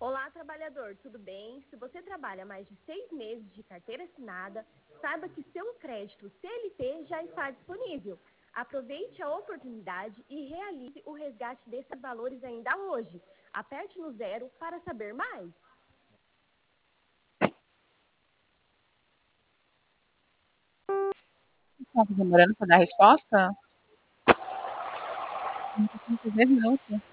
Olá, trabalhador, tudo bem? Se você trabalha mais de 6 meses de carteira assinada, saiba que seu crédito CLT já está disponível. Aproveite a oportunidade e realize o resgate desses valores ainda hoje. Aperte no zero para saber mais. Estava demorando para dar a resposta? Não, 10 minutos.